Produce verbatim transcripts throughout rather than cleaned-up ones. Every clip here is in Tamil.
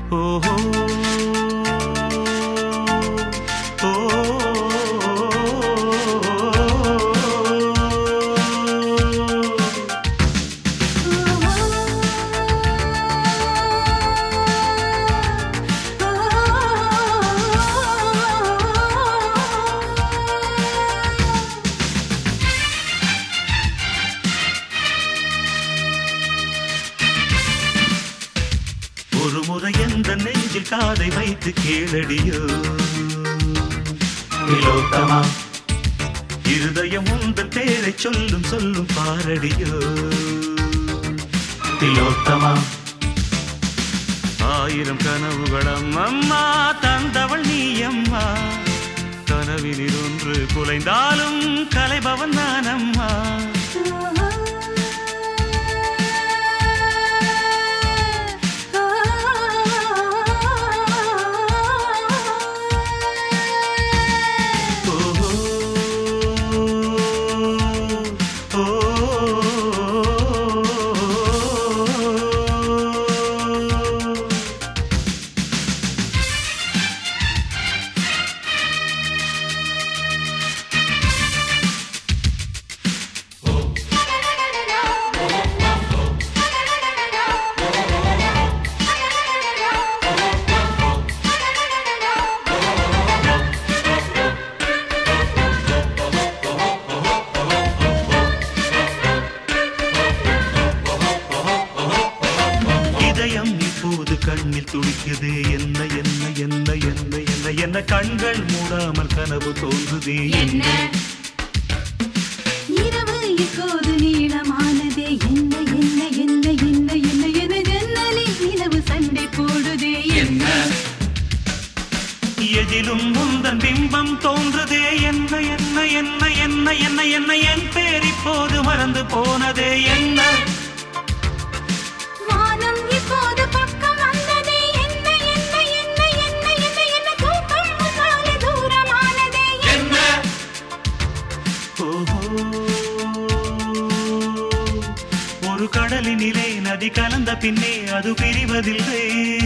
ஓஹோ ஒரு முறை எந்த நெஞ்சில் காதை வைத்து கேளடியோ திலோத்தமா இருதயம் உந்தன் பேரை சொல்லும் சொல்லும் பாரடியோ திலோத்தமா ஆயிரம் கனவுகளம் அம்மா தந்தவள் நீ அம்மா கனவினில் ஒன்று குலைந்தாலும் கலைபவன் நான் அம்மா இப்போது கண்ணில் துடிக்குதே என்ன என்ன என்ன என்ன என்ன என்ன கண்கள் மூடாமல் கனவு தோன்றுதே என்ன இரவு இப்போது நீளமானதே என்ன என்ன என்ன என்ன என்ன என ஜன்னலில் நிலவு சண்டை போடுதே என்ன எதிலும் முந்தன் பிம்பம் தோன்றுதே என்ன என்ன என்ன என்ன என்ன என்ன என் பேர் இப்போது மறந்து போனதே என்ன வானம் இப்போது பக்கம் வந்ததே என்ன என்ன என்ன என்ன என்ன என்ன தூக்கம் முன்னாலே தூரமானதே என்ன ஓஹோ ஒரு கடலினிலே நதி கலந்த பின்னே அது பிரிவதில்லை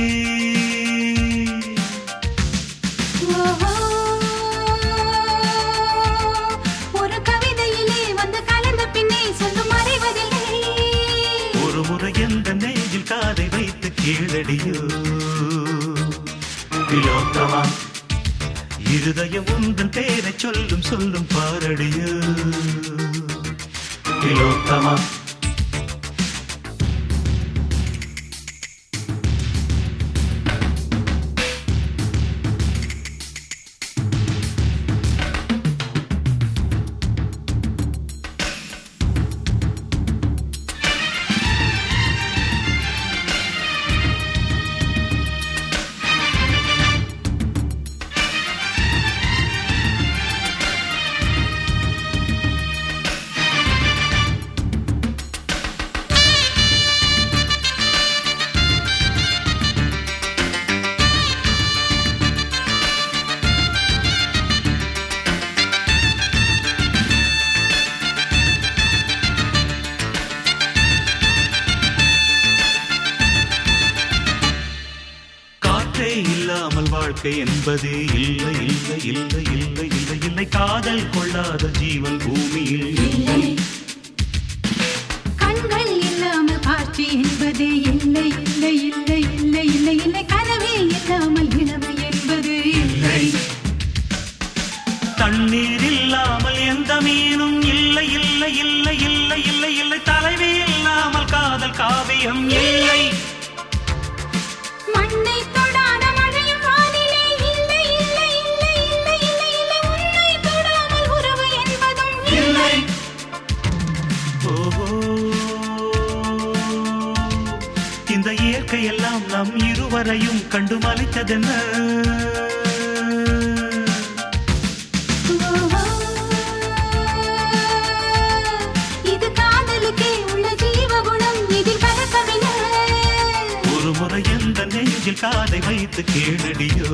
ஒரு கவிதையிலே வந்து கலந்த பின்னே சொல்லும் மறைவதில்லை ஒரு முறை எந்த நெஞ்சில் காதை வைத்து கேளடியோ திலோத்தமா இருதயம் உந்தன் பேரை சொல்லும் சொல்லும் பாரடியோ திலோத்தமா இல்லாமல் வாழ்க்கை என்பதே இல்லை இல்லை இல்லை இல்லை இல்லை இல்லை காதல் கொள்ளாத ஜீவன் பூமியில் இல்லை கண்கள் இல்லாமல் காட்சி என்பதே இல்லை இல்லை இல்லை இல்லை இல்லை இல்லை கனவே இல்லாமல் நிலவு என்பது இல்லை தண்ணீர் இல்லாமல் எந்த மீனும் இல்லை இல்லை இல்லை இல்லை இல்லை இல்லை தலைவி இல்லாமல் காதல் காவியம் இல்லை மண்ணை தொடாத மழையும் வானிலே இல்லை இல்லை இல்லை இல்லை இல்லை இல்லை உன்னை தொடாமல் உறவு என்பதும் இல்லை ஓஹோ இந்த இயற்கை எல்லாம் நம் இருவரையும் கண்டு மலைத்ததென்ன இது காதலுக்கே உள்ள ஜீவகுணம் இதில் கலக்கமில்லை ஒரு முறை எந்த நெஞ்சில் காதை வைத்து கேளடியோ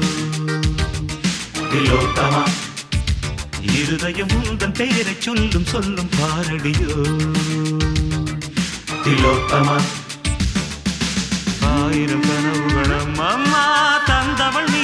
திலோத்தமா இருதயம் உந்தன் பெயரை சொல்லும் சொல்லும் பாரடியோ திலோத்தமா ஆயிரம் கனவுகள் நாணம் அம்மா தந்தவள்